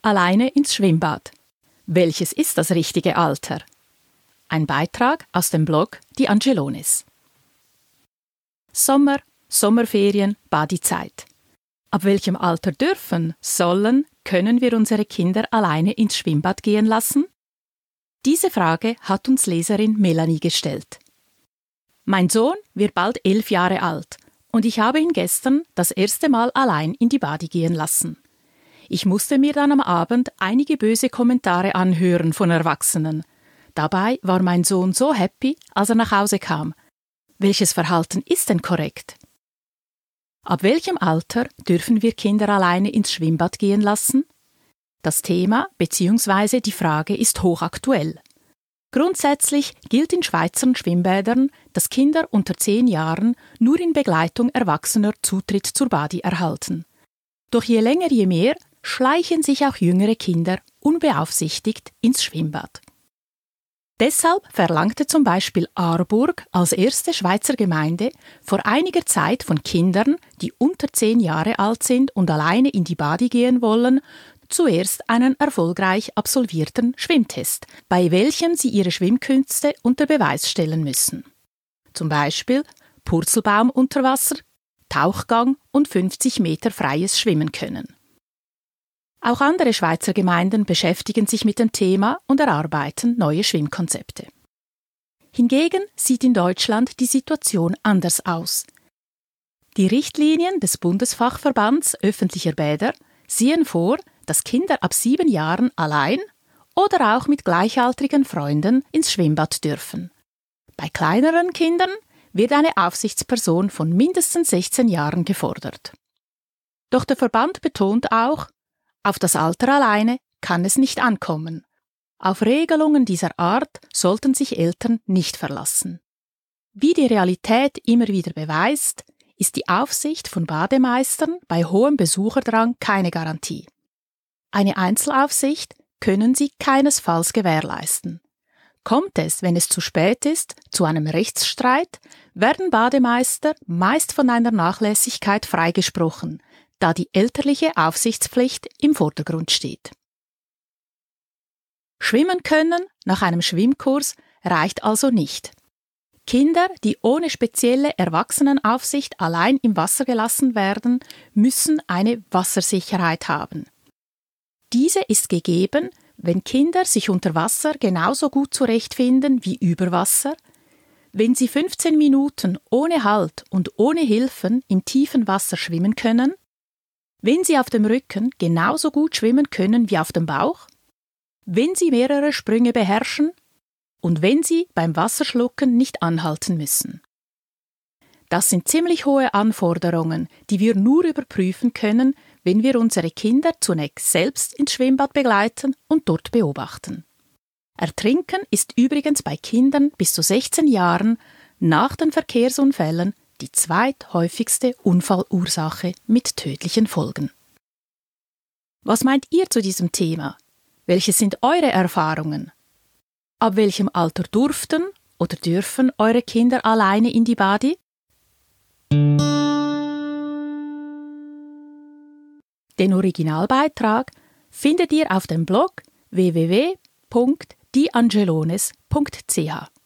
alleine ins Schwimmbad. Welches ist das richtige Alter? Ein Beitrag aus dem Blog Die Angelones. Sommer, Sommerferien, Badezeit. Ab welchem Alter dürfen, sollen, können wir unsere Kinder alleine ins Schwimmbad gehen lassen? Diese Frage hat uns Leserin Melanie gestellt. Mein Sohn wird bald 11 Jahre alt und ich habe ihn gestern das erste Mal allein in die Badi gehen lassen. Ich musste mir dann am Abend einige böse Kommentare anhören von Erwachsenen. Dabei war mein Sohn so happy, als er nach Hause kam. Welches Verhalten ist denn korrekt? Ab welchem Alter dürfen wir Kinder alleine ins Schwimmbad gehen lassen? Das Thema bzw. die Frage ist hochaktuell. Grundsätzlich gilt in Schweizer Schwimmbädern, dass Kinder unter 10 Jahren nur in Begleitung Erwachsener Zutritt zur Badi erhalten. Doch je länger je mehr schleichen sich auch jüngere Kinder unbeaufsichtigt ins Schwimmbad. Deshalb verlangte zum Beispiel Aarburg als erste Schweizer Gemeinde vor einiger Zeit von Kindern, die unter 10 Jahre alt sind und alleine in die Badi gehen wollen, zuerst einen erfolgreich absolvierten Schwimmtest, bei welchem sie ihre Schwimmkünste unter Beweis stellen müssen. Zum Beispiel Purzelbaum unter Wasser, Tauchgang und 50 Meter freies Schwimmen können. Auch andere Schweizer Gemeinden beschäftigen sich mit dem Thema und erarbeiten neue Schwimmkonzepte. Hingegen sieht in Deutschland die Situation anders aus. Die Richtlinien des Bundesfachverbands öffentlicher Bäder sehen vor, dass Kinder ab 7 Jahren allein oder auch mit gleichaltrigen Freunden ins Schwimmbad dürfen. Bei kleineren Kindern wird eine Aufsichtsperson von mindestens 16 Jahren gefordert. Doch der Verband betont auch, auf das Alter alleine kann es nicht ankommen. Auf Regelungen dieser Art sollten sich Eltern nicht verlassen. Wie die Realität immer wieder beweist, ist die Aufsicht von Bademeistern bei hohem Besucherdrang keine Garantie. Eine Einzelaufsicht können sie keinesfalls gewährleisten. Kommt es, wenn es zu spät ist, zu einem Rechtsstreit, werden Bademeister meist von einer Nachlässigkeit freigesprochen, da die elterliche Aufsichtspflicht im Vordergrund steht. Schwimmen können nach einem Schwimmkurs reicht also nicht. Kinder, die ohne spezielle Erwachsenenaufsicht allein im Wasser gelassen werden, müssen eine Wassersicherheit haben. Diese ist gegeben, wenn Kinder sich unter Wasser genauso gut zurechtfinden wie über Wasser, wenn sie 15 Minuten ohne Halt und ohne Hilfen im tiefen Wasser schwimmen können, wenn sie auf dem Rücken genauso gut schwimmen können wie auf dem Bauch, wenn sie mehrere Sprünge beherrschen und wenn sie beim Wasserschlucken nicht anhalten müssen. Das sind ziemlich hohe Anforderungen, die wir nur überprüfen können, wenn wir unsere Kinder zunächst selbst ins Schwimmbad begleiten und dort beobachten. Ertrinken ist übrigens bei Kindern bis zu 16 Jahren nach den Verkehrsunfällen die zweithäufigste Unfallursache mit tödlichen Folgen. Was meint ihr zu diesem Thema? Welche sind eure Erfahrungen? Ab welchem Alter durften oder dürfen eure Kinder alleine in die Badi? Den Originalbeitrag findet ihr auf dem Blog www.dieangelones.ch.